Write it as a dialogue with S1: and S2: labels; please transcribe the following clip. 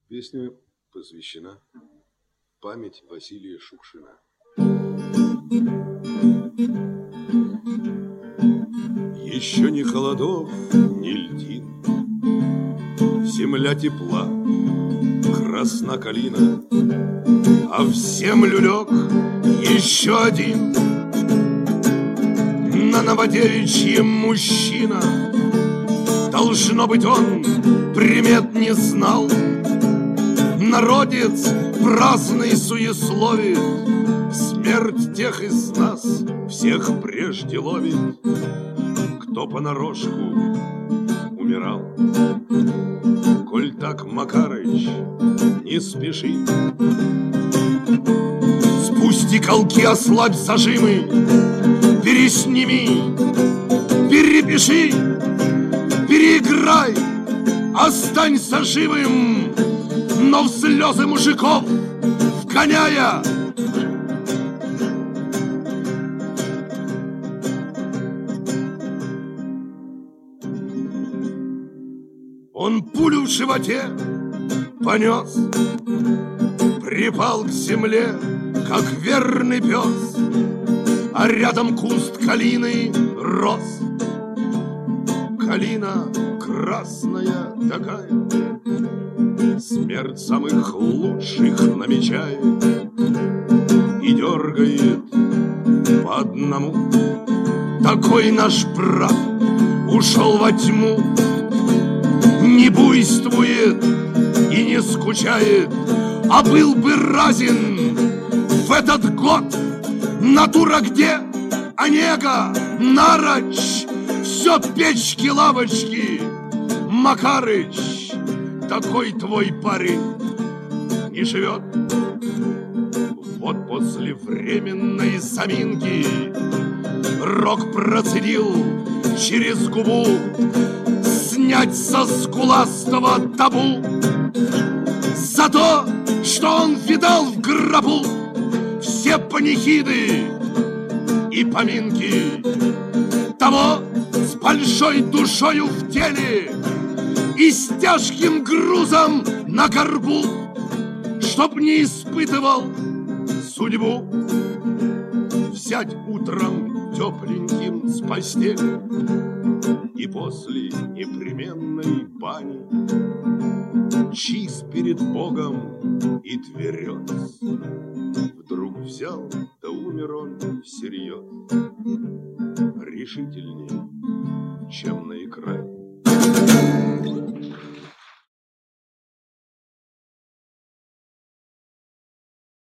S1: Песня посвящена памяти Василия Шукшина. Еще ни холодов, ни льдин, земля тепла, красна калина, а в землю лег еще один на Новодевичьем мужчина. Должно быть, он примет не знал, народец праздный суесловит, смерть тех из нас всех прежде ловит, кто понарошку умирал. Коль так, Макарыч, не спеши, спусти колки, ослабь зажимы, пересними, перепиши, переиграй, останься живым, но в слезы мужиков вгоняя. Он пулю в животе понес, припал к земле, как верный пес, а рядом куст калины рос. Калина красная такая, смерть самых лучших намечает и дергает по одному. Такой наш брат ушел во тьму, не буйствует и не скучает, а был бы разин в этот год. Натура где? Онега, Нарочь, все печки-лавочки. Макарыч, такой твой парень не живет. Вот после временной заминки Рок процедил через губу снять со скуластого табу за то, что он видал в гробу все панихиды и поминки того с большой душою в теле и с тяжким грузом на горбу, чтоб не испытывал судьбу взять утром тепленьким с постели и после непременной бани чист перед Богом и тверез. Вдруг взял, да умер он всерьез, решительней, чем